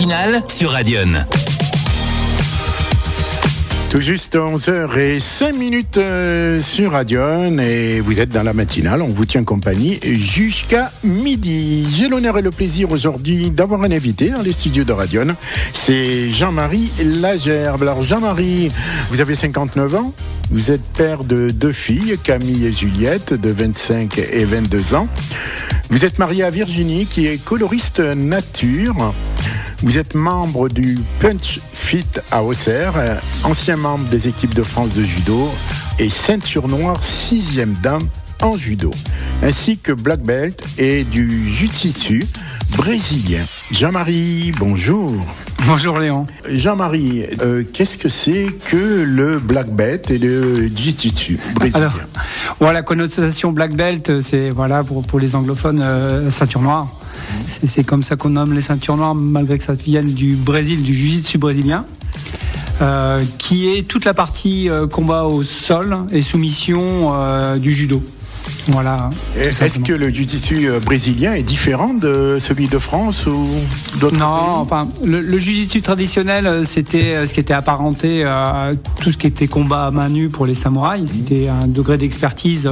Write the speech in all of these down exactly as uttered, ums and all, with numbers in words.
matinale sur Radion. Tout juste onze heures cinq euh, sur Radion et vous êtes dans la matinale, on vous tient compagnie jusqu'à midi. J'ai l'honneur et le plaisir aujourd'hui d'avoir un invité dans les studios de Radion, c'est Jean-Marie Lagerbe. Alors Jean-Marie, vous avez cinquante-neuf ans, vous êtes père de deux filles, Camille et Juliette, de vingt-cinq et vingt-deux ans. Vous êtes marié à Virginie qui est coloriste nature. Vous êtes membre du Punch Fit à Auxerre, ancien membre des équipes de France de judo et ceinture noire sixième dan en judo, ainsi que black belt et du jiu-jitsu brésilien. Jean-Marie, bonjour. Bonjour Léon. Jean-Marie, euh, qu'est-ce que c'est que le black belt et le jiu-jitsu brésilien? Alors, voilà, la connotation black belt, c'est voilà pour, pour les anglophones euh, ceinture noire. C'est, c'est comme ça qu'on nomme les ceintures noires, malgré que ça vienne du Brésil, du jiu-jitsu brésilien, euh, qui est toute la partie euh, combat au sol et soumission euh, du judo. Voilà. Est-ce que le jiu-jitsu brésilien est différent de celui de France ou d'autres Non, pays? enfin, le, le jiu-jitsu traditionnel, c'était ce qui était apparenté à tout ce qui était combat à main nue pour les samouraïs. C'était un degré d'expertise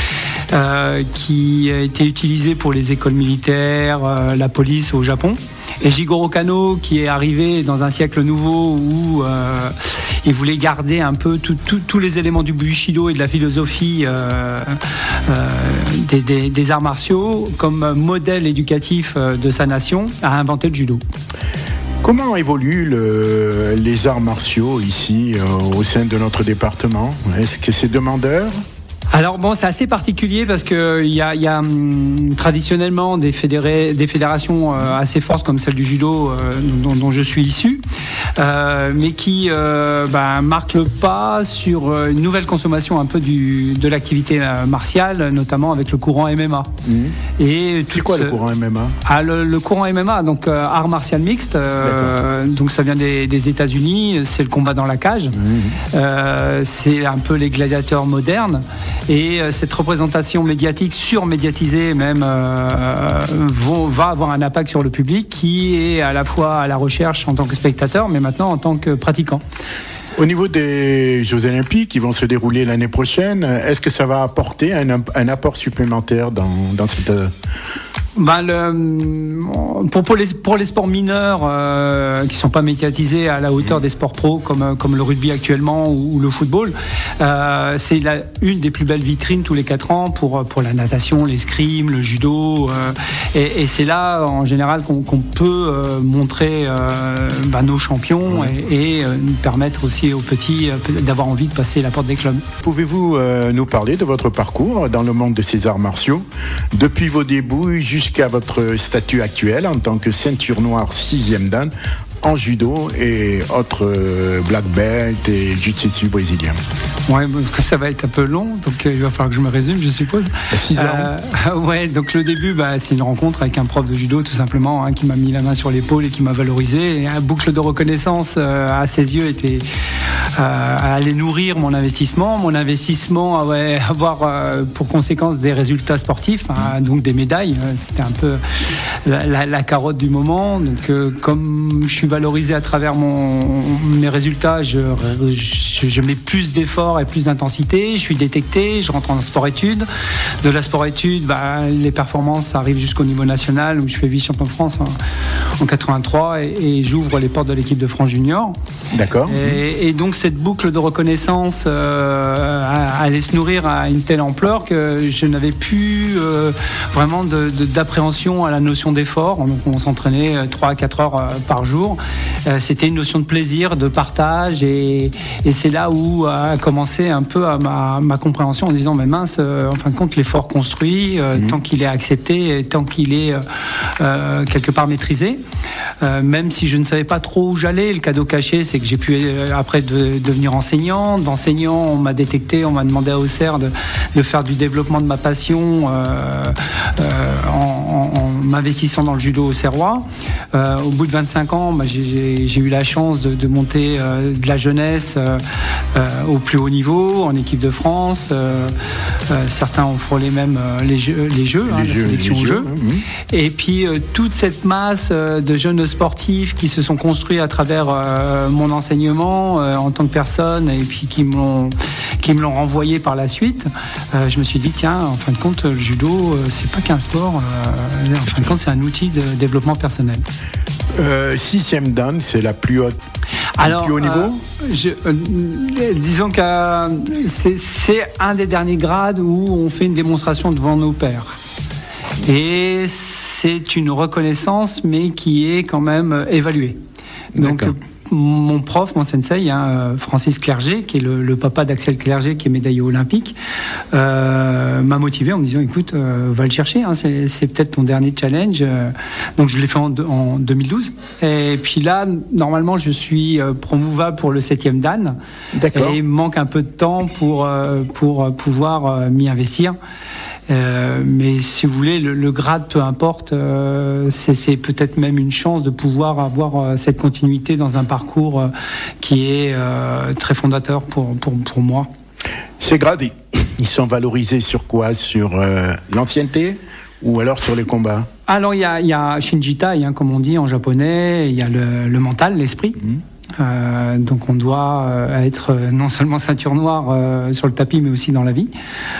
euh, qui a été utilisé pour les écoles militaires, euh, la police au Japon. Et Jigoro Kano, qui est arrivé dans un siècle nouveau où euh, il voulait garder un peu tous les éléments du Bushido et de la philosophie euh, euh, des, des, des arts martiaux comme modèle éducatif de sa nation, a inventé le judo. Comment évoluent le, les arts martiaux ici euh, au sein de notre département? Est-ce que c'est demandeur? Alors bon, c'est assez particulier parce que il y a, y a hum, traditionnellement des, fédérés, des fédérations euh, assez fortes comme celle du judo euh, dont, dont je suis issu, euh, mais qui euh, bah, marquent le pas sur une nouvelle consommation un peu du, de l'activité euh, martiale, notamment avec le courant M M A. Mmh. Et c'est quoi ce... le courant M M A? Ah, le, le courant M M A, donc euh, art martial mixte, euh, donc ça vient des, des États-Unis, c'est le combat dans la cage, mmh. euh, c'est un peu les gladiateurs modernes. Et cette représentation médiatique, surmédiatisée même, euh, vont, va avoir un impact sur le public qui est à la fois à la recherche en tant que spectateur, mais maintenant en tant que pratiquant. Au niveau des Jeux Olympiques qui vont se dérouler l'année prochaine, est-ce que ça va apporter un, un apport supplémentaire dans, dans cette... Ben le, pour, pour, les, pour les sports mineurs euh, qui ne sont pas médiatisés à la hauteur des sports pros comme, comme le rugby actuellement ou, ou le football, euh, c'est la, une des plus belles vitrines tous les quatre ans pour, pour la natation, l'escrime, le judo. Euh, et, et c'est là en général qu'on, qu'on peut euh, montrer euh, ben, nos champions et, et euh, nous permettre aussi aux petits euh, d'avoir envie de passer la porte des clubs. Pouvez-vous euh, nous parler de votre parcours dans le monde de ces arts martiaux depuis vos débuts jusqu'à jusqu'à votre statut actuel en tant que ceinture noire sixième dan en judo et autres euh, black belt et jiu-jitsu brésilien? Ouais, parce que ça va être un peu long, donc euh, il va falloir que je me résume, je suppose. six ans. Euh, ouais, donc le début, bah, c'est une rencontre avec un prof de judo, tout simplement, hein, qui m'a mis la main sur l'épaule et qui m'a valorisé. Et un boucle de reconnaissance, euh, à ses yeux, était euh, à aller nourrir mon investissement. Mon investissement ouais, avoir euh, pour conséquence des résultats sportifs, hein, donc des médailles. C'était un peu la, la, la carotte du moment. Donc, euh, comme je suis valorisé à travers mon, mes résultats, je, je, je mets plus d'efforts et plus d'intensité, je suis détecté, je rentre en sport-études. De la sport-études, bah, les performances arrivent jusqu'au niveau national où je fais vice-champion de France en, en quatre-vingt-trois et, et j'ouvre les portes de l'équipe de France junior. D'accord. Et, et donc cette boucle de reconnaissance euh, allait se nourrir à une telle ampleur que je n'avais plus euh, vraiment de, de, d'appréhension à la notion d'effort. Donc on s'entraînait trois à quatre heures par jour. Euh, c'était une notion de plaisir, de partage et, et c'est là où a commencé un peu à ma, ma compréhension en disant mais mince, euh, en fin de compte l'effort construit, euh, mmh. tant qu'il est accepté et tant qu'il est euh, quelque part maîtrisé, euh, même si je ne savais pas trop où j'allais, le cadeau caché c'est que j'ai pu euh, après de, devenir enseignant. D'enseignant on m'a détecté, on m'a demandé à Auxerre de, de faire du développement de ma passion euh, euh, en, en, en m'investissant dans le judo auxerrois. Euh, au bout de vingt-cinq ans, bah, j'ai, j'ai eu la chance de, de monter euh, de la jeunesse euh, euh, au plus haut niveau, en équipe de France. Euh, euh, certains ont frôlé même euh, les jeux, les jeux, les hein, jeux la sélection aux jeux. jeux. Mmh. Et puis euh, toute cette masse de, de jeunes sportifs qui se sont construits à travers euh, mon enseignement euh, en tant que personne et puis qui m'ont qui me l'ont renvoyé par la suite. Euh, je me suis dit tiens, en fin de compte, le judo, euh, c'est pas qu'un sport. Euh, en fin de compte, c'est un outil de développement personnel. Euh, sixième dan, c'est la plus haute. Alors, le plus haut niveau. Euh, je, euh, disons que euh, c'est, c'est un des derniers grades où on fait une démonstration devant nos pairs. Et c'est une reconnaissance, mais qui est quand même évaluée. Donc, D'accord. Mon prof, mon sensei, hein, Francis Clerget, qui est le, le papa d'Axel Clerget, qui est médaillé olympique, euh, m'a motivé en me disant, écoute, euh, va le chercher, hein, c'est, c'est peut-être ton dernier challenge. Donc je l'ai fait en, en deux mille douze. Et puis là, normalement, je suis promouvable pour le septième dan. D'accord. Et il me manque un peu de temps pour, pour pouvoir m'y investir. Euh, mais si vous voulez, le, le grade, peu importe, euh, c'est, c'est peut-être même une chance de pouvoir avoir euh, cette continuité dans un parcours euh, qui est euh, très fondateur pour, pour, pour moi. Ces grades, ils sont valorisés sur quoi ? Sur euh, l'ancienneté ou alors sur les combats ? Alors, il y a, y a Shinjitai, hein, comme on dit en japonais, il y a le, le mental, l'esprit. Mmh. Euh, donc on doit euh, être non seulement ceinture noire euh, sur le tapis, mais aussi dans la vie.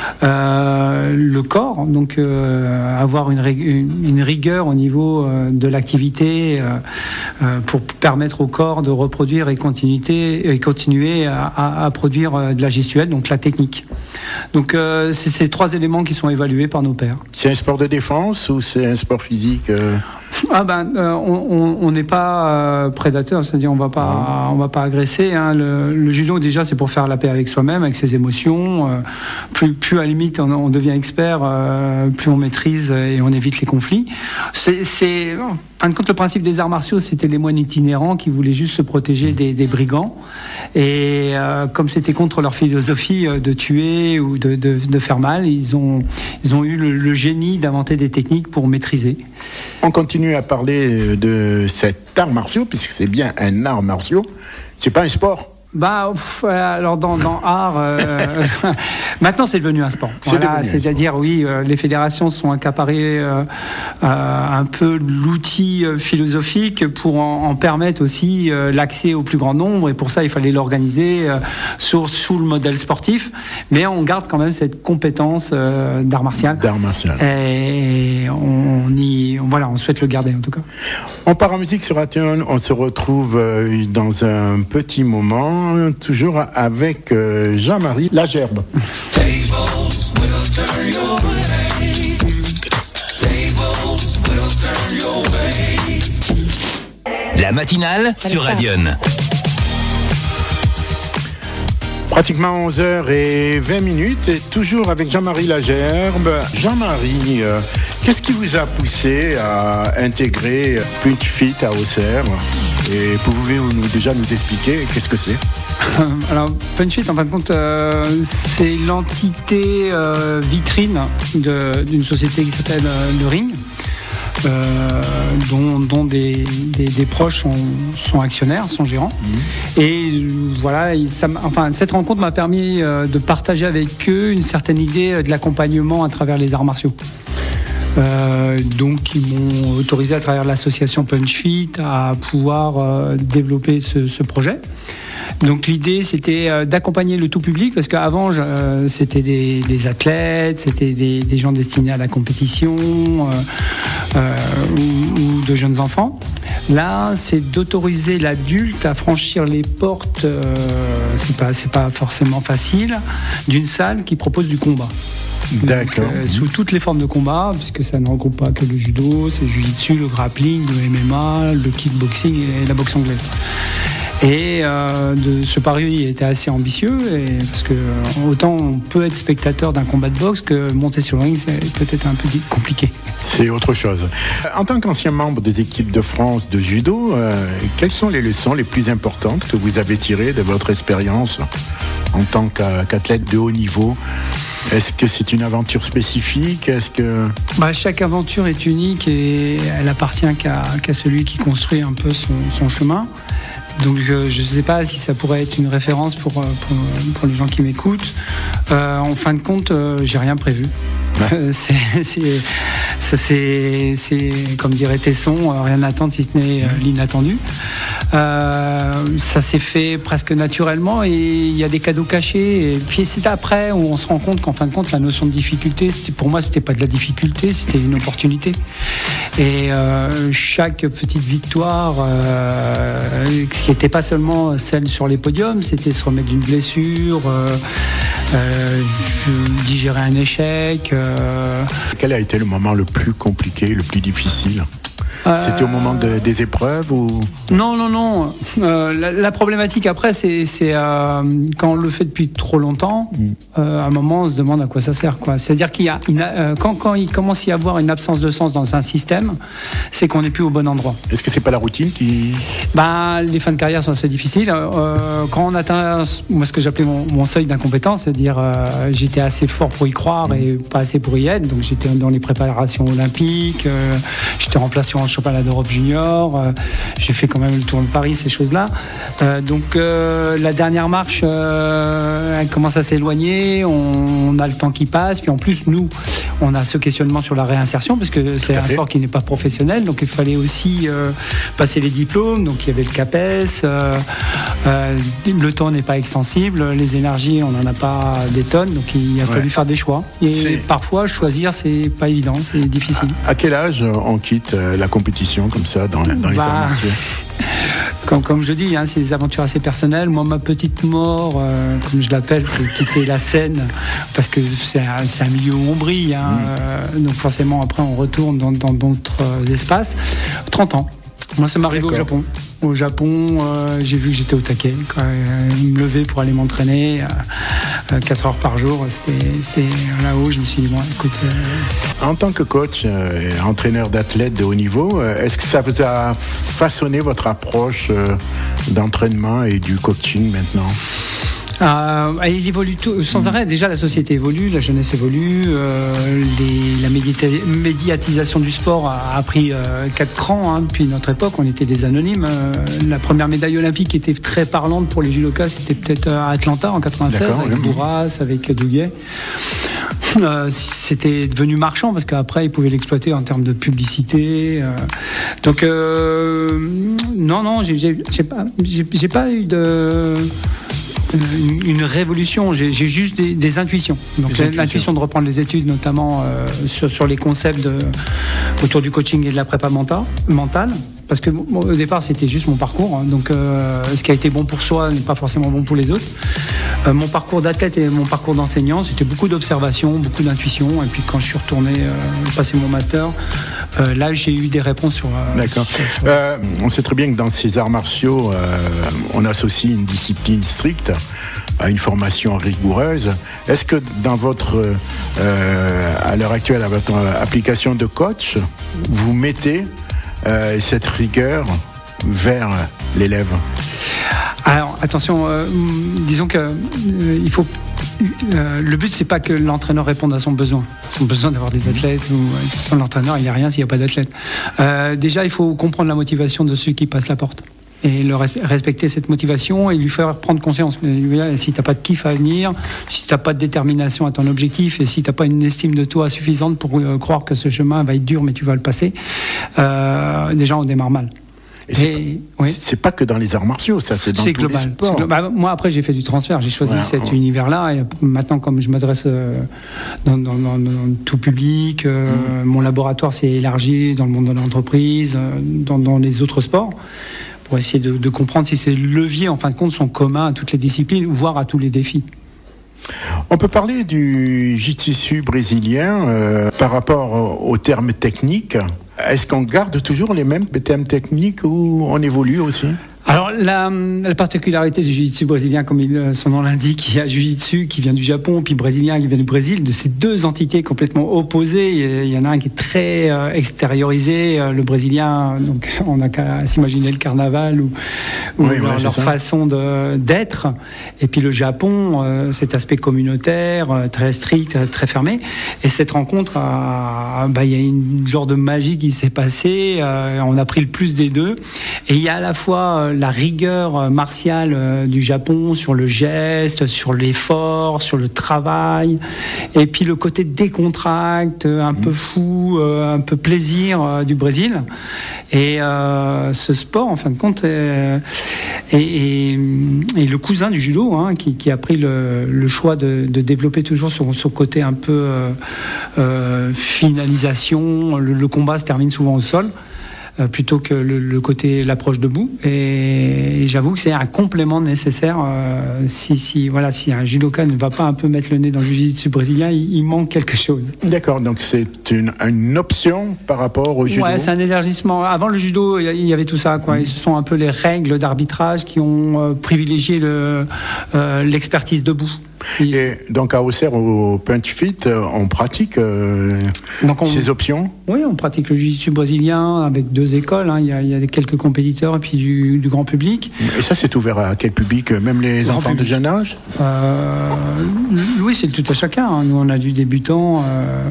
Euh, le corps, donc euh, avoir une, une, une rigueur au niveau euh, de l'activité euh, euh, pour permettre au corps de reproduire et, continuité, et continuer à, à, à produire euh, de la gestuelle, donc la technique. Donc euh, c'est ces trois éléments qui sont évalués par nos pairs. C'est un sport de défense ou c'est un sport physique euh... Ah ben, euh, on n'est pas euh, prédateur, c'est-à-dire on va pas, on va pas agresser. Hein. Le, le judo déjà, c'est pour faire la paix avec soi-même, avec ses émotions. Euh, plus, plus à la limite on, on devient expert, euh, plus on maîtrise et on évite les conflits. C'est, c'est en fin de compte, le principe des arts martiaux, c'était les moines itinérants qui voulaient juste se protéger des, des brigands. Et euh, comme c'était contre leur philosophie de tuer ou de, de, de faire mal, ils ont, ils ont eu le, le génie d'inventer des techniques pour maîtriser. On continue à parler de cet art martiaux, puisque c'est bien un art martiaux, c'est pas un sport. Bah, pff, alors dans, dans art, euh, maintenant c'est devenu un sport. C'est voilà, devenu c'est-à-dire, oui, euh, les fédérations sont accaparées euh, euh, un peu l'outil euh, philosophique pour en, en permettre aussi euh, l'accès au plus grand nombre. Et pour ça, il fallait l'organiser euh, sur, sous le modèle sportif. Mais on garde quand même cette compétence euh, d'art martial. D'art martial. Et on, on y, on, voilà, on souhaite le garder en tout cas. On part en musique sur Ration. On se retrouve euh, dans un petit moment. Toujours avec euh, Jean-Marie Lagerbe. La matinale sur Radion. Pratiquement onze heures vingt minutes et toujours avec Jean-Marie Lagerbe. Jean-Marie, euh, qu'est-ce qui vous a poussé à intégrer Punch Fit à Auxerre ? Et pouvez-vous nous, déjà nous expliquer qu'est-ce que c'est ? Alors, Punch Fit, en fin de compte, euh, c'est l'entité euh, vitrine de, d'une société qui s'appelle euh, Le Ring, euh, dont, dont des, des, des proches sont, sont actionnaires, sont gérants. Mmh. Et voilà, ça, enfin, cette rencontre m'a permis euh, de partager avec eux une certaine idée de l'accompagnement à travers les arts martiaux. Euh, donc ils m'ont autorisé à travers l'association Punch Fit à pouvoir euh, développer ce, ce projet. Donc l'idée c'était euh, d'accompagner le tout public parce qu'avant euh, c'était des, des athlètes, c'était des, des gens destinés à la compétition euh, euh, ou, ou de jeunes enfants. Là c'est d'autoriser l'adulte à franchir les portes, euh, c'est pas, c'est pas forcément facile, d'une salle qui propose du combat. D'accord. Donc, euh, sous toutes les formes de combat, puisque ça ne regroupe pas que le judo, c'est le jiu-jitsu, le grappling, le M M A, le kickboxing et la boxe anglaise. Et euh, de, ce pari était assez ambitieux, et, parce que autant on peut être spectateur d'un combat de boxe que monter sur le ring, c'est peut-être un peu compliqué. C'est autre chose. En tant qu'ancien membre des équipes de France de judo, euh, quelles sont les leçons les plus importantes que vous avez tirées de votre expérience en tant qu'athlète de haut niveau ? Est-ce que c'est une aventure spécifique ? Est-ce que... bah, chaque aventure est unique et elle appartient qu'à, qu'à celui qui construit un peu son, son chemin. Donc euh, je ne sais pas si ça pourrait être une référence pour, pour, pour les gens qui m'écoutent. Euh, en fin de compte, euh, j'ai rien prévu. Ouais. c'est, c'est, ça, c'est, c'est, comme dirait Tesson, rien n'attendre si ce n'est l'inattendu. Euh, ça s'est fait presque naturellement et il y a des cadeaux cachés. Et puis c'est après où on se rend compte qu'en fin de compte, la notion de difficulté, c'était, pour moi, c'était pas de la difficulté, c'était une opportunité. Et euh, chaque petite victoire, euh, qui n'était pas seulement celle sur les podiums, c'était se remettre d'une blessure, euh, euh, digérer un échec. Euh... Quel a été le moment le plus compliqué, le plus difficile ? C'était au moment de, des épreuves ou... Non, non, non. Euh, la, la problématique après, c'est, c'est euh, quand on le fait depuis trop longtemps, mm. euh, à un moment, on se demande à quoi ça sert, quoi. C'est-à-dire qu'il y a une, euh, quand, quand il commence à y avoir une absence de sens dans un système, c'est qu'on n'est plus au bon endroit. Est-ce que c'est pas la routine qui... Ben, les fins de carrière sont assez difficiles. Euh, quand on atteint, moi, ce que j'appelais mon, mon seuil d'incompétence, c'est-à-dire euh, j'étais assez fort pour y croire mm. et pas assez pour y être. Donc j'étais dans les préparations olympiques, euh, j'étais remplacé en championnat d'Europe junior, euh, j'ai fait quand même le Tour de Paris, ces choses-là. Euh, donc euh, la dernière marche, euh, elle commence à s'éloigner, on, on a le temps qui passe, puis en plus nous, on a ce questionnement sur la réinsertion, parce que c'est un sport qui n'est pas professionnel, donc il fallait aussi euh, passer les diplômes, donc il y avait le CAPES, euh, euh, le temps n'est pas extensible, les énergies, on n'en a pas des tonnes, donc il a ouais. fallu faire des choix. Et c'est... parfois, choisir, c'est pas évident, c'est difficile. À, à quel âge on quitte la compétition comme ça dans, dans les bah, arts martiaux? Comme, comme je dis, hein, c'est des aventures assez personnelles. Moi, ma petite mort, euh, comme je l'appelle, c'est quitter la scène, parce que c'est un, c'est un milieu où on brille. Hein, mmh. euh, donc forcément, après, on retourne dans, dans d'autres espaces. trente ans. Moi, ça m'est arrivé au Japon. Au Japon, euh, j'ai vu que j'étais au taquet. Quoi. Euh, me lever pour aller m'entraîner euh, quatre heures par jour. C'était, c'était là-haut. Je me suis dit, bon, écoute. Euh, en tant que coach, euh, entraîneur d'athlètes de haut niveau, euh, est-ce que ça vous a façonné votre approche euh, d'entraînement et du coaching maintenant ? Euh, il évolue tout, sans arrêt. Déjà, la société évolue, la jeunesse évolue, euh, les, la médita- médiatisation du sport a, a pris euh, quatre crans. Hein, depuis notre époque, on était des anonymes. Euh, la première médaille olympique était très parlante pour les judokas, c'était peut-être à Atlanta en quatre-vingt-seize, D'accord, avec oui. Bourras, avec Douillet. Euh, c'était devenu marchand parce qu'après, ils pouvaient l'exploiter en termes de publicité. Euh, donc, euh, non, non, j'ai, j'ai, j'ai, pas, j'ai, j'ai pas eu de... Une, une révolution, j'ai, j'ai juste des, des intuitions. Donc des l'intuition intuitions. de reprendre les études, notamment euh, sur, sur les concepts de, autour du coaching et de la prépa mentale, mentale parce que bon, au départ c'était juste mon parcours, hein, donc euh, ce qui a été bon pour soi n'est pas forcément bon pour les autres. Euh, mon parcours d'athlète et mon parcours d'enseignant, c'était beaucoup d'observation, beaucoup d'intuition, et puis quand je suis retourné euh, passer mon master, euh, là j'ai eu des réponses sur... Euh, D'accord. Sur, sur... Euh, on sait très bien que dans ces arts martiaux, euh, on associe une discipline stricte à une formation rigoureuse. Est-ce que dans votre, euh, à l'heure actuelle, à votre application de coach, vous mettez euh, cette rigueur vers l'élève ? Alors attention, euh, disons que euh, il faut. Euh, le but c'est pas que l'entraîneur réponde à son besoin, son besoin d'avoir des athlètes. Ou sans l'entraîneur, il n'y a rien s'il n'y a pas d'athlète. Euh, déjà, il faut comprendre la motivation de ceux qui passent la porte. Et le respecter cette motivation et lui faire prendre conscience. Si t'as pas de kiff à venir, si t'as pas de détermination à ton objectif et si t'as pas une estime de toi suffisante pour euh, croire que ce chemin va être dur mais tu vas le passer, euh, déjà on démarre mal. Et c'est, et, pas, oui. c'est pas que dans les arts martiaux, ça, c'est dans c'est tous global, les sports. C'est global. Moi, après, j'ai fait du transfert, j'ai choisi ouais, cet ouais. univers-là. Et maintenant, comme je m'adresse euh, dans, dans, dans, dans tout public, euh, mmh. mon laboratoire s'est élargi dans le monde de l'entreprise, euh, dans, dans les autres sports, pour essayer de, de comprendre si ces leviers, en fin de compte, sont communs à toutes les disciplines, voire à tous les défis. On peut parler du jiu-jitsu brésilien euh, par rapport aux termes techniques. Est-ce qu'on garde toujours les mêmes termes techniques ou on évolue aussi ? Alors la, la particularité du jiu-jitsu brésilien, comme il, son nom l'indique, il y a jiu-jitsu qui vient du Japon, puis brésilien qui vient du Brésil, de ces deux entités complètement opposées. Il y en a un qui est très euh, extériorisé, le brésilien, donc on n'a qu'à s'imaginer le carnaval ou, ou oui, leur, ouais, leur façon de, d'être. Et puis le Japon, euh, cet aspect communautaire, euh, très strict, très fermé. Et cette rencontre, a, bah, il y a une genre de magie qui s'est passée. Euh, on a pris le plus des deux. Et il y a à la fois euh, la rigueur martiale euh, du Japon sur le geste, sur l'effort, sur le travail, et puis le côté décontracte, un peu fou, euh, un peu plaisir euh, du Brésil. Et euh, ce sport, en fin de compte, est, est, est, est le cousin du judo, hein, qui, qui a pris le, le choix de, de développer toujours son, son côté un peu euh, euh, finalisation. Le, le combat se termine souvent au sol, euh, plutôt que le, le côté l'approche debout. Et, et j'avoue que c'est un complément nécessaire. Euh, si, si, voilà, si un judoka ne va pas un peu mettre le nez dans le jiu-jitsu brésilien, il, il manque quelque chose. D'accord, donc c'est une, une option par rapport au judo. Ouais, c'est un élargissement. Avant le judo, il y avait tout ça, quoi. Et ce sont un peu les règles d'arbitrage qui ont euh, privilégié le, euh, l'expertise debout. Et donc à Auxerre, au Punch Fit, on pratique euh, donc on, ces options. Oui, on pratique le jiu-jitsu brésilien avec deux écoles. Hein. Il y a, il y a quelques compétiteurs et puis du, du grand public. Et ça, c'est ouvert à quel public? Même les grand enfants public. de jeune âge? euh, Oui, c'est tout à chacun. Hein. Nous, on a du débutant. Euh,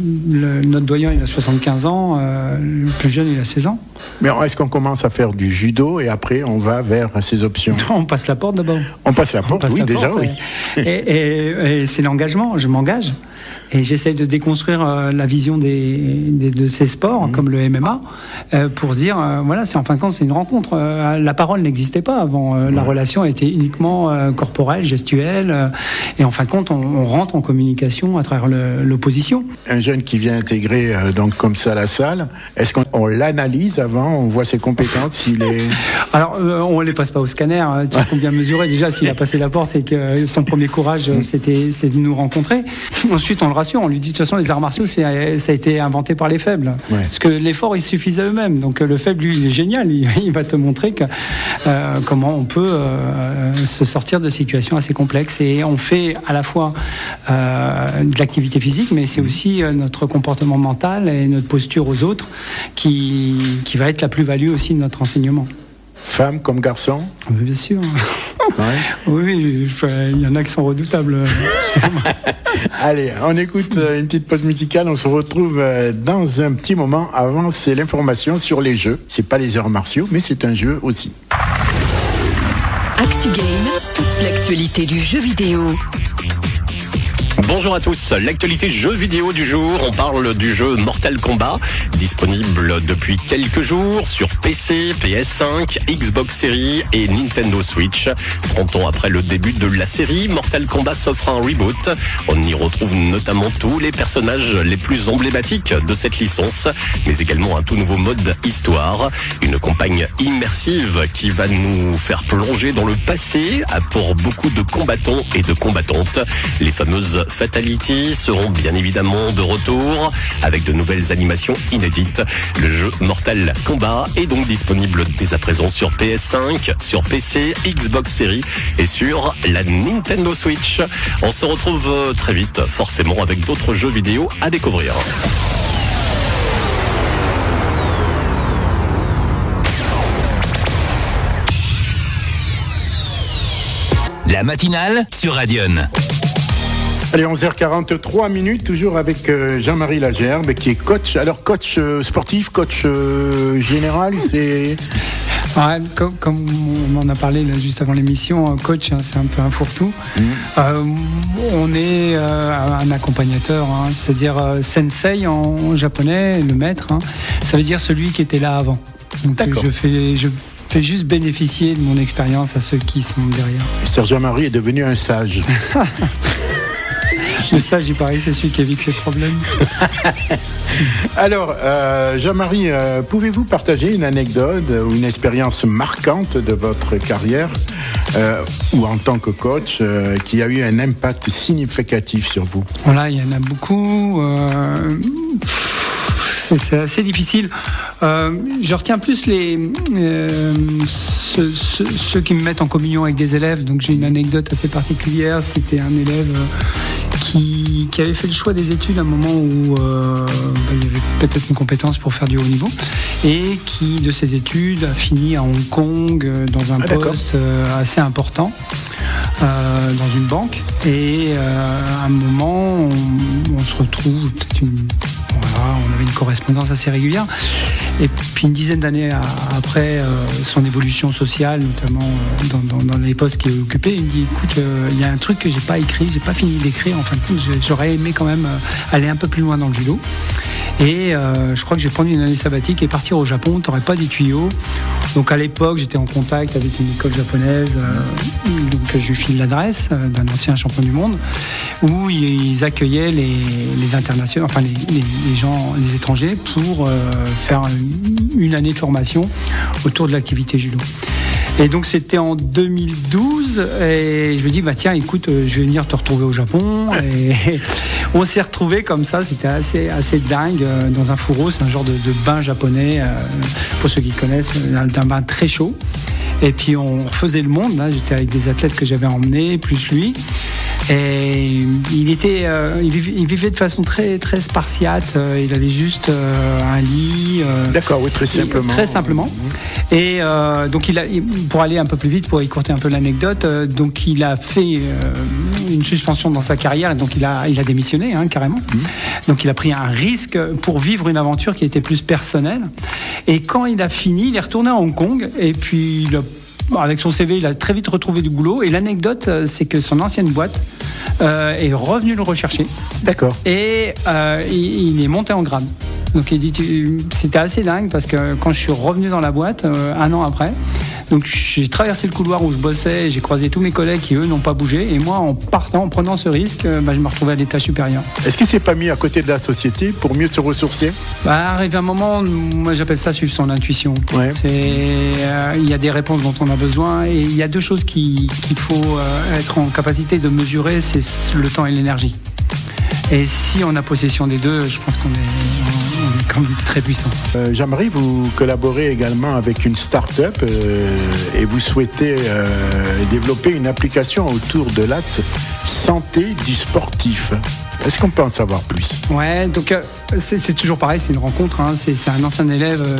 le, notre doyen, il a soixante-quinze ans. Euh, le plus jeune, il a seize ans. Mais est-ce qu'on commence à faire du judo et après, on va vers ces options? On passe la porte d'abord. On passe la porte, passe oui, la déjà, porte, oui. Et, et, et c'est l'engagement, je m'engage. Et j'essaye de déconstruire euh, la vision des, des, de ces sports, mmh. comme le M M A, euh, pour se dire, euh, voilà, c'est en fin de compte, c'est une rencontre. Euh, la parole n'existait pas avant. Euh, mmh. La relation était uniquement euh, corporelle, gestuelle. Euh, et en fin de compte, on, on rentre en communication à travers le, l'opposition. Un jeune qui vient intégrer euh, donc comme ça la salle, est-ce qu'on on l'analyse avant, on voit ses compétences, s'il est... Alors, euh, on ne les passe pas au scanner. Hein, tu peux bien mesurer. Déjà, s'il a passé la porte, c'est que son premier courage, mmh. c'était, c'est de nous rencontrer. Ensuite, on le rassure, on lui dit de toute façon les arts martiaux c'est, ça a été inventé par les faibles, ouais. Parce que l'effort il suffisait à eux-mêmes, donc le faible lui il est génial, il, il va te montrer que, euh, comment on peut euh, se sortir de situations assez complexes, et on fait à la fois euh, de l'activité physique, mais c'est aussi euh, notre comportement mental et notre posture aux autres qui, qui va être la plus-value aussi de notre enseignement. Femme comme garçon? Oui, bien sûr. Ouais. Oui, il y en a qui sont redoutables. Allez, on écoute une petite pause musicale. On se retrouve dans un petit moment. Avant, c'est l'information sur les jeux. C'est pas les arts martiaux, mais c'est un jeu aussi. ActuGame, toute l'actualité du jeu vidéo. Bonjour à tous, l'actualité jeux vidéo du jour, on parle du jeu Mortal Kombat, disponible depuis quelques jours sur P C, P S cinq, Xbox Series et Nintendo Switch. trente ans après le début de la série, Mortal Kombat s'offre un reboot. On y retrouve notamment tous les personnages les plus emblématiques de cette licence, mais également un tout nouveau mode histoire, une campagne immersive qui va nous faire plonger dans le passé pour beaucoup de combattants et de combattantes. Les fameuses Fatality seront bien évidemment de retour avec de nouvelles animations inédites. Le jeu Mortal Kombat est donc disponible dès à présent sur P S cinq, sur P C, Xbox Series et sur la Nintendo Switch. On se retrouve très vite, forcément, avec d'autres jeux vidéo à découvrir. La matinale sur Radion. Allez, onze heures quarante-trois minutes, toujours avec euh, Jean-Marie Lagerbe, qui est coach. Alors, coach euh, sportif, coach euh, général, c'est... Ouais, comme, comme on en a parlé là, juste avant l'émission, coach, hein, c'est un peu un fourre-tout. Mmh. Euh, on est euh, un accompagnateur, hein, c'est-à-dire euh, sensei en japonais, le maître. Hein, ça veut dire celui qui était là avant. Donc, D'accord. Je fais... Je fais juste bénéficier de mon expérience à ceux qui sont derrière. Sir Jean-Marie est devenu un sage. Le sage, il paraît, c'est celui qui évite les problèmes. Alors, euh, Jean-Marie, euh, pouvez-vous partager une anecdote ou une expérience marquante de votre carrière euh, ou en tant que coach euh, qui a eu un impact significatif sur vous? Voilà, il y en a beaucoup. Euh... C'est, c'est assez difficile. Euh, je retiens plus les euh, ceux, ceux, ceux qui me mettent en communion avec des élèves. Donc j'ai une anecdote assez particulière. C'était un élève euh, qui, qui avait fait le choix des études à un moment où euh, bah, il y avait peut-être une compétence pour faire du haut niveau, et qui de ses études a fini à Hong Kong euh, dans un ah, poste euh, assez important euh, dans une banque. Et euh, à un moment, on, on se retrouve peut-être une Voilà, on avait une correspondance assez régulière. Et puis une dizaine d'années après euh, son évolution sociale, notamment euh, dans, dans, dans les postes qu'il occupait, il me dit écoute, il euh, y a un truc que j'ai pas écrit, j'ai pas fini d'écrire. En fin de compte, j'aurais aimé quand même euh, aller un peu plus loin dans le judo. Et euh, je crois que j'ai pris une année sabbatique et partir au Japon. T'aurais pas des tuyaux. Donc à l'époque, j'étais en contact avec une école japonaise, euh, donc je lui file l'adresse euh, d'un ancien champion du monde, où ils accueillaient les, les internationaux, enfin les, les, les gens, les étrangers, pour euh, faire une, une année de formation autour de l'activité judo. Et donc c'était en deux mille douze et je me dis bah tiens écoute je vais venir te retrouver au Japon et on s'est retrouvés comme ça, c'était assez assez dingue dans un fourreau, c'est un genre de, de bain japonais pour ceux qui connaissent, d'un bain très chaud. Et puis on refaisait le monde, là j'étais avec des athlètes que j'avais emmenés plus lui. Et il était, euh, il, vivait, il vivait de façon très très spartiate. Euh, il avait juste euh, un lit. Euh, D'accord, oui, très simplement. Très simplement. Mmh. Et euh, donc il a, pour aller un peu plus vite, pour écourter un peu l'anecdote, euh, donc il a fait euh, une suspension dans sa carrière. Et donc il a, il a démissionné hein, carrément. Mmh. Donc il a pris un risque pour vivre une aventure qui était plus personnelle. Et quand il a fini, il est retourné à Hong Kong. Et puis il a avec son C V, il a très vite retrouvé du boulot. Et l'anecdote, c'est que son ancienne boîte euh, est revenue le rechercher. D'accord. Et euh, il, il est monté en grade. Donc il dit, tu, c'était assez dingue parce que quand je suis revenu dans la boîte, euh, un an après, donc j'ai traversé le couloir où je bossais, j'ai croisé tous mes collègues qui eux n'ont pas bougé. Et moi, en partant, en prenant ce risque, euh, bah, je me retrouvais à l'étage supérieur. Est-ce qu'il s'est pas mis à côté de la société pour mieux se ressourcer? Bah, arrive un moment, moi j'appelle ça suivre son intuition. Ouais. C'est, euh, il y a des réponses dont on a besoin et il y a deux choses qui, qu'il faut euh, être en capacité de mesurer, c'est le temps et l'énergie. Et si on a possession des deux, je pense qu'on est, on est quand même très puissant. Euh, Jean-Marie, vous collaborez également avec une start-up euh, et vous souhaitez euh, développer une application autour de l'axe santé du sportif. Est-ce qu'on peut en savoir plus? Ouais, donc euh, c'est, c'est toujours pareil, c'est une rencontre. Hein, c'est, c'est un ancien élève euh,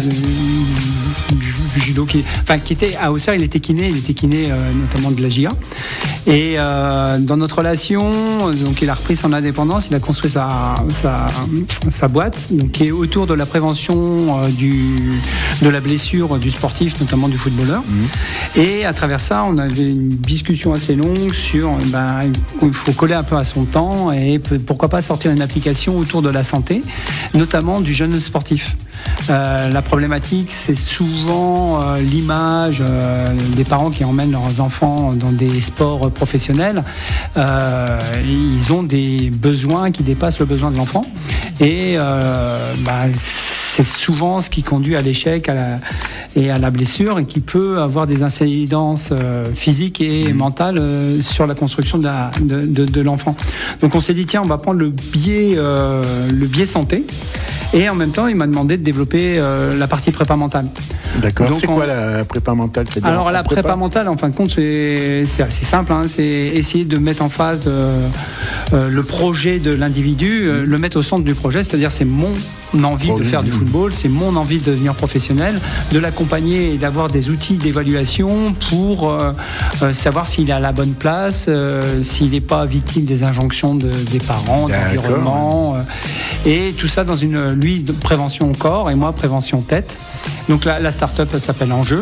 du, du judo qui, enfin, qui était à Auxerre, il était kiné, il était kiné euh, notamment de la J A. Et euh, dans notre relation, donc il a repris son indépendance, il a construit sa, sa, sa boîte, donc qui est autour de la prévention euh, du, de la blessure du sportif, notamment du footballeur. Mmh. Et à travers ça, on avait une discussion assez longue sur, ben, il faut coller un peu à son temps et pourquoi pas sortir une application autour de la santé, notamment du jeune sportif. Euh, la problématique, c'est souvent euh, l'image euh, des parents qui emmènent leurs enfants dans des sports professionnels. Euh, ils ont des besoins qui dépassent le besoin de l'enfant. Et euh, bah, c'est souvent ce qui conduit à l'échec à la, et à la blessure et qui peut avoir des incidences euh, physiques et mentales euh, sur la construction de, la, de, de, de l'enfant. Donc on s'est dit, tiens, on va prendre le biais, euh, le biais santé. Et en même temps, il m'a demandé de développer euh, la partie prépa mentale. D'accord. Donc, c'est on... quoi la prépa mentale? C'est-à-dire Alors la prépa, prépa mentale, en fin de compte, c'est, c'est assez simple. Hein, c'est essayer de mettre en phase euh, euh, le projet de l'individu, euh, le mettre au centre du projet. C'est-à-dire, c'est mon envie de faire du football, c'est mon envie de devenir professionnel, de l'accompagner et d'avoir des outils d'évaluation pour euh, euh, savoir s'il est à la bonne place, euh, s'il n'est pas victime des injonctions de, des parents, de l'environnement. Euh, et tout ça dans une, lui, de prévention corps et moi, prévention tête. Donc la, la start-up, elle s'appelle Enjeu.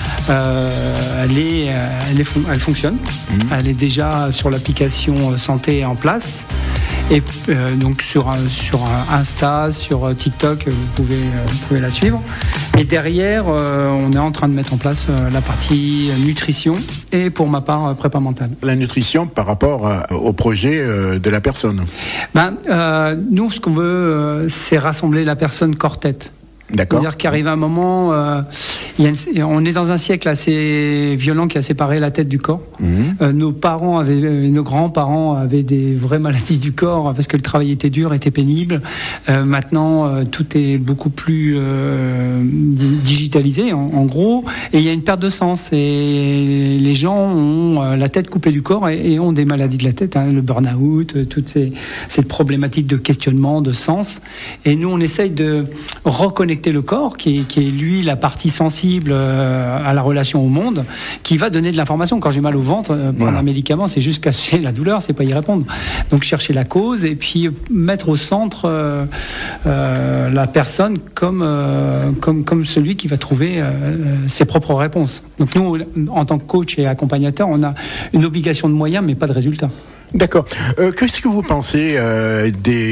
Euh, elle, est, elle, est, elle fonctionne. Mmh. Elle est déjà sur l'application santé en place. Et euh, donc sur, sur Insta, sur TikTok, vous pouvez, vous pouvez la suivre. Et derrière, euh, on est en train de mettre en place euh, la partie nutrition et pour ma part, euh, prépa mentale. La nutrition par rapport euh, au projet euh, de la personne. Ben, euh, nous, ce qu'on veut, euh, c'est rassembler la personne corps-tête. D'accord. C'est-à-dire qu'arrive un moment, euh, il y a une, on est dans un siècle assez violent qui a séparé la tête du corps. Mmh. Euh, nos parents avaient, nos grands-parents avaient des vraies maladies du corps parce que le travail était dur, était pénible. Euh, maintenant, euh, tout est beaucoup plus euh, digitalisé, en, en gros, et il y a une perte de sens. Et les gens ont euh, la tête coupée du corps et, et ont des maladies de la tête, hein, le burn-out, euh, toutes ces, cette problématique de questionnement, de sens. Et nous, on essaye de reconnecter connecter le corps, qui est, qui est lui la partie sensible euh, à la relation au monde, qui va donner de l'information. Quand j'ai mal au ventre, euh, prendre voilà. un médicament, c'est juste cacher la douleur, c'est pas y répondre. Donc chercher la cause et puis mettre au centre euh, euh, la personne comme, euh, comme, comme celui qui va trouver euh, ses propres réponses. Donc nous, en tant que coach et accompagnateur, on a une obligation de moyens, mais pas de résultats. D'accord. Euh, qu'est-ce que vous pensez euh,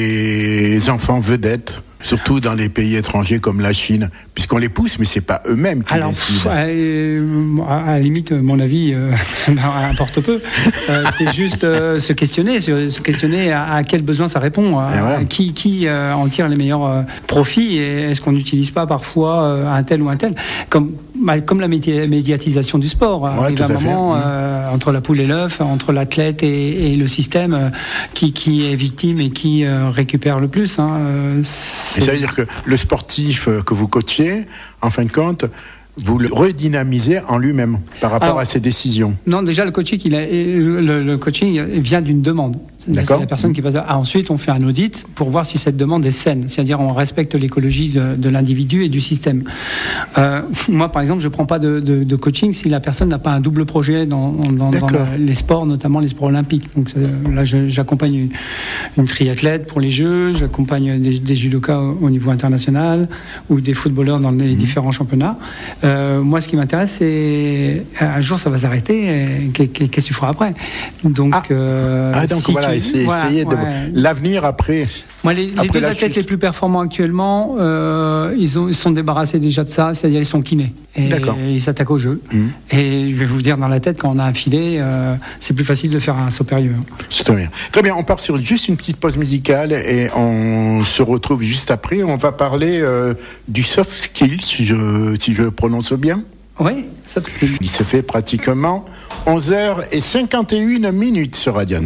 des enfants vedettes, surtout dans les pays étrangers comme la Chine, puisqu'on les pousse, mais c'est pas eux-mêmes qui Alors, décident. Euh, à la limite, mon avis euh, importe peu. Euh, c'est juste euh, se questionner, se, se questionner à, à quel besoin ça répond, à, voilà. à qui, qui euh, en tire les meilleurs euh, profits, et est-ce qu'on n'utilise pas parfois euh, un tel ou un tel, comme bah, comme la médi- médiatisation du sport. Ouais, arrive un moment euh, entre la poule et l'œuf, entre l'athlète et, et le système, euh, qui, qui est victime et qui euh, récupère le plus. Hein, euh, Et ça veut dire que le sportif que vous coachez, en fin de compte, vous le redynamisez en lui-même par rapport Alors, à ses décisions. Non, déjà le coaching, il a, le, le coaching vient d'une demande. C'est la personne qui passe. Ah, ensuite, on fait un audit pour voir si cette demande est saine, c'est-à-dire on respecte l'écologie de, de l'individu et du système. Euh, moi, par exemple, je prends pas de, de, de coaching si la personne n'a pas un double projet dans, dans, dans la, les sports, notamment les sports olympiques. Donc là, je, j'accompagne une, une triathlète pour les Jeux, j'accompagne des, des judokas au, au niveau international ou des footballeurs dans les mmh. différents championnats. Euh, moi, ce qui m'intéresse, c'est un jour ça va s'arrêter. Et qu'est-ce que tu feras après? Donc, ah. Euh, ah, donc si voilà. Essayer, voilà, essayer ouais. de l'avenir après. Moi, les, après les deux athlètes les plus performants actuellement, euh, ils, ont, ils sont débarrassés déjà de ça, c'est-à-dire ils sont kinés et, et ils s'attaquent au jeu. Mmh. Et je vais vous dire dans la tête, quand on a un filet, euh, c'est plus facile de faire un saut périlleux. C'est très bien. Très bien. On part sur juste une petite pause musicale et on se retrouve juste après. On va parler euh, du soft skill, si je si je le prononce bien. Oui, soft skill. Il se fait pratiquement onze heures cinquante et une minutes sur Radion.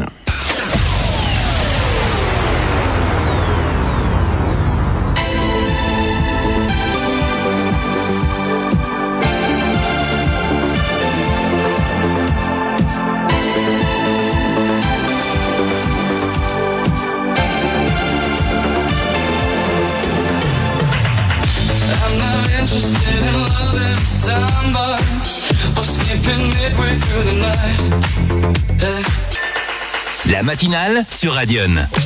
La matinale sur Radion.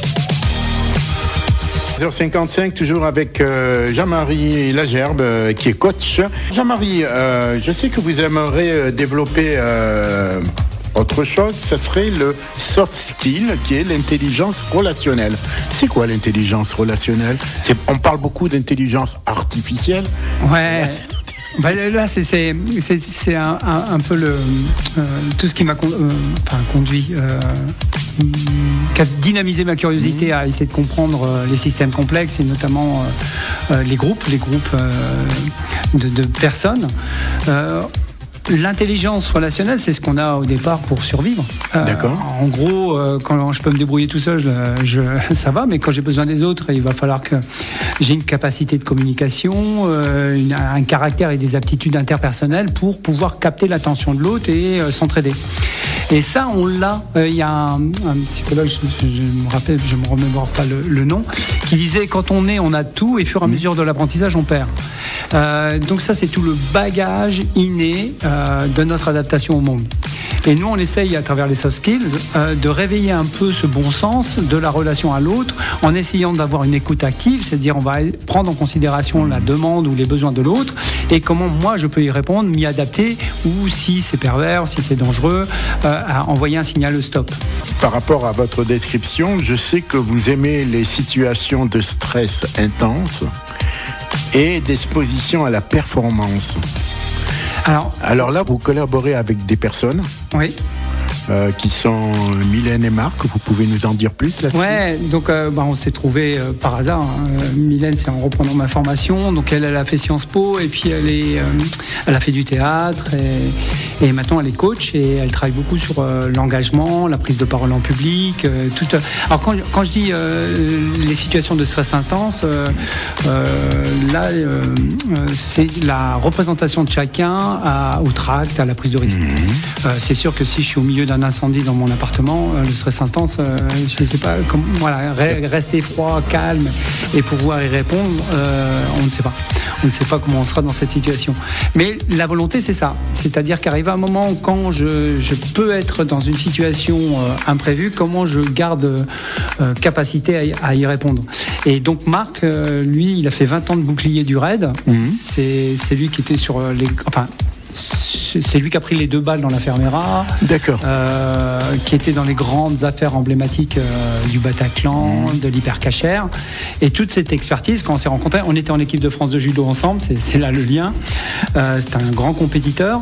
dix heures cinquante-cinq, toujours avec euh, Jean-Marie Lagerbe, euh, qui est coach. Jean-Marie, euh, je sais que vous aimeriez euh, développer euh, autre chose, ça serait le soft skill, qui est l'intelligence relationnelle. C'est quoi l'intelligence relationnelle? C'est, on parle beaucoup d'intelligence artificielle. Ouais. Bah là, c'est, c'est, c'est, c'est un, un, un peu le, euh, tout ce qui m'a con, euh, enfin, conduit, euh, qui a dynamisé ma curiosité mmh. à essayer de comprendre euh, les systèmes complexes et notamment euh, euh, les groupes, les groupes euh, de, de personnes. Euh, L'intelligence relationnelle, c'est ce qu'on a au départ pour survivre. Euh, D'accord. En gros, euh, quand je peux me débrouiller tout seul, je, je, ça va, mais quand j'ai besoin des autres, il va falloir que j'ai une capacité de communication, euh, une, un caractère et des aptitudes interpersonnelles pour pouvoir capter l'attention de l'autre et euh, s'entraider. Et ça, on l'a. Il euh, y a un, un psychologue, je, je me rappelle, je me remémore pas le, le nom, qui disait quand on est, on a tout, et au fur et à mesure de l'apprentissage, on perd. Euh, donc ça, c'est tout le bagage inné euh, de notre adaptation au monde. Et nous, on essaye, à travers les soft skills, euh, de réveiller un peu ce bon sens de la relation à l'autre, en essayant d'avoir une écoute active, c'est-à-dire on va prendre en considération la demande ou les besoins de l'autre, et comment moi je peux y répondre, m'y adapter, ou si c'est pervers, si c'est dangereux, euh, à envoyer un signal stop. Par rapport à votre description, je sais que vous aimez les situations de stress intense et d'exposition à la performance. Alors, Alors là, vous collaborez avec des personnes oui. euh, qui sont Mylène et Marc. Vous pouvez nous en dire plus là-dessus? Ouais, donc euh, bah, on s'est trouvés euh, par hasard. Hein. Mylène, c'est en reprenant ma formation. Donc elle, elle a fait Sciences Po et puis elle, est, euh, elle a fait du théâtre. Et maintenant, elle est coach et elle travaille beaucoup sur euh, l'engagement, la prise de parole en public. Euh, tout, euh, alors, quand, quand je dis euh, les situations de stress intense, euh, euh, là, euh, c'est la représentation de chacun à, au tract, à la prise de risque. Mmh. Euh, c'est sûr que si je suis au milieu d'un incendie dans mon appartement, euh, le stress intense, euh, je ne sais pas, comment, voilà, rester froid, calme et pouvoir y répondre, euh, on ne sait pas. On ne sait pas comment on sera dans cette situation. Mais la volonté, c'est ça. C'est-à-dire qu'arrive un moment quand je, je peux être dans une situation euh, imprévue, comment je garde euh, capacité à, à y répondre. Et donc Marc, euh, lui, il a fait vingt ans de bouclier du raid. Mmh. C'est, c'est lui qui était sur les... Enfin, c'est lui qui a pris les deux balles dans la Fermera. D'accord. Euh, qui était dans les grandes affaires emblématiques euh, du Bataclan, mmh. de l'hypercachère. Et toute cette expertise, quand on s'est rencontrés, on était en équipe de France de judo ensemble, c'est, c'est là le lien. Euh, c'est un grand compétiteur.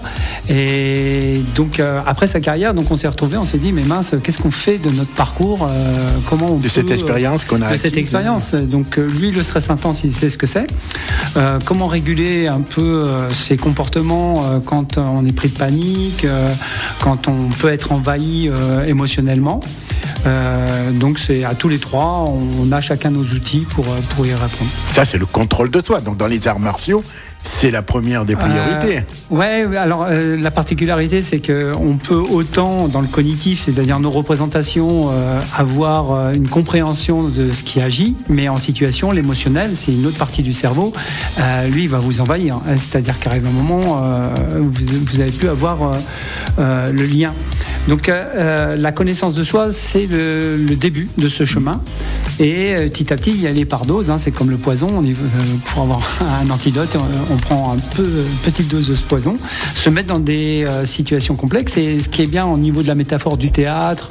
Et donc, euh, après sa carrière, donc on s'est retrouvés, on s'est dit, mais mince, qu'est-ce qu'on fait de notre parcours euh, comment on De peut, cette expérience qu'on a De acquise, cette expérience. Hein. Donc, euh, lui, le stress intense, il sait ce que c'est. Euh, comment réguler un peu euh, ses comportements euh, quand on est pris de panique, euh, quand on peut être envahi euh, émotionnellement. Euh, donc c'est à tous les trois, on a chacun nos outils pour, pour y répondre. Ça, c'est le contrôle de soi. Donc dans les arts martiaux, c'est la première des priorités. Euh, ouais, alors euh, la particularité, c'est qu'on peut autant, dans le cognitif, c'est-à-dire nos représentations, euh, avoir euh, une compréhension de ce qui agit, mais en situation, l'émotionnel, c'est une autre partie du cerveau. Euh, lui, il va vous envahir. C'est-à-dire qu'arrive un moment, euh, vous n'avez plus avoir euh, euh, le lien. Donc euh, la connaissance de soi, c'est le, le début de ce chemin. Et euh, petit à petit, il y a les par doses. Hein, c'est comme le poison. On y, euh, pour avoir un antidote, on, on prend un peu une petite dose de ce poison. Se mettre dans des euh, situations complexes. Et ce qui est bien au niveau de la métaphore du théâtre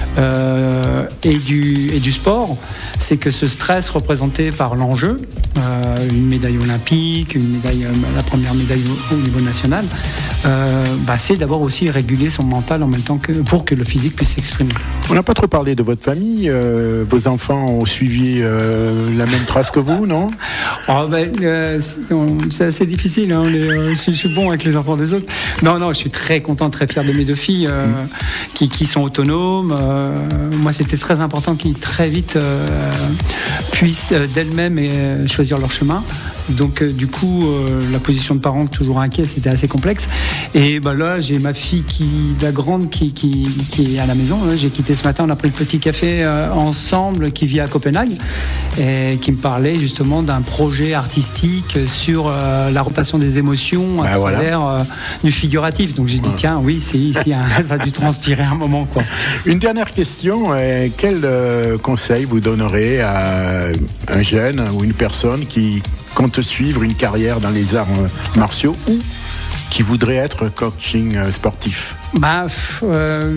euh, et, du, et du sport, c'est que ce stress représenté par l'enjeu, euh, une médaille olympique, une médaille, euh, la première médaille au, au niveau national, euh, bah, c'est d'abord aussi réguler son mental en même temps que pour que le physique puisse s'exprimer. On n'a pas trop parlé de votre famille. Euh, vos enfants ont suivi euh, la même trace que vous, non? Oh, ben, euh, c'est assez difficile. Hein, les, euh, je, je suis bon avec les enfants des autres. Non, non, je suis très content, très fier de mes deux filles euh, mmh. qui, qui sont autonomes. Euh, moi, c'était très important qu'ils très vite euh, puissent euh, d'elles-mêmes euh, choisir leur chemin. Donc euh, du coup, euh, la position de parent toujours inquiet, c'était assez complexe. Et bah, là, j'ai ma fille, qui, la grande, qui, qui, qui est à la maison. Là, j'ai quitté ce matin, on a pris le petit café euh, ensemble, qui vit à Copenhague, et qui me parlait justement d'un projet artistique sur euh, la rotation des émotions à bah, travers voilà. euh, du figuratif. Donc j'ai dit, ouais. tiens, oui, c'est ici, hein, ça a dû transpirer un moment, quoi. Une dernière question, euh, quel euh, conseil vous donnerez à un jeune ou une personne qui compte suivre une carrière dans les arts martiaux ou qui voudrait être coaching sportif? Bah, euh,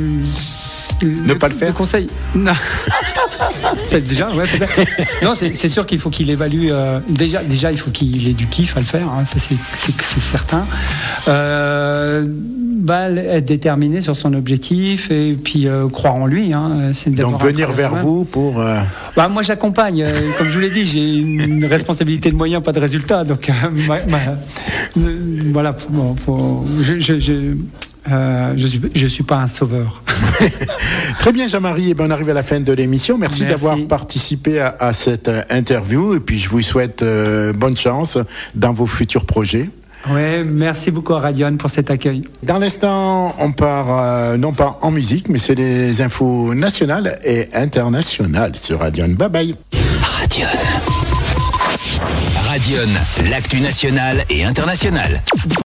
ne le, pas le faire. Le conseil. Non. c'est déjà, ouais, peut-être. Non, c'est, c'est sûr qu'il faut qu'il évalue. Euh, déjà, déjà, il faut qu'il ait du kiff à le faire. Hein, ça, c'est, c'est, c'est certain. Euh, bah, être déterminé sur son objectif et puis euh, croire en lui. Hein, c'est donc venir vers vous pour. Euh... Bah, moi, j'accompagne. Euh, comme je vous l'ai dit, j'ai une responsabilité de moyens, pas de résultats. Donc, euh, ma, ma, euh, voilà. Bon, faut, je, je, je Euh, je suis, je suis pas un sauveur. Très bien, Jean-Marie. Eh ben, on arrive à la fin de l'émission. Merci, Merci. d'avoir participé à, à cette interview. Et puis, je vous souhaite euh, bonne chance dans vos futurs projets. Ouais, merci beaucoup à Radion pour cet accueil. Dans l'instant, on part euh, non pas en musique, mais c'est des infos nationales et internationales sur Radion. Bye bye. Radion. Radion, l'actu nationale et internationale.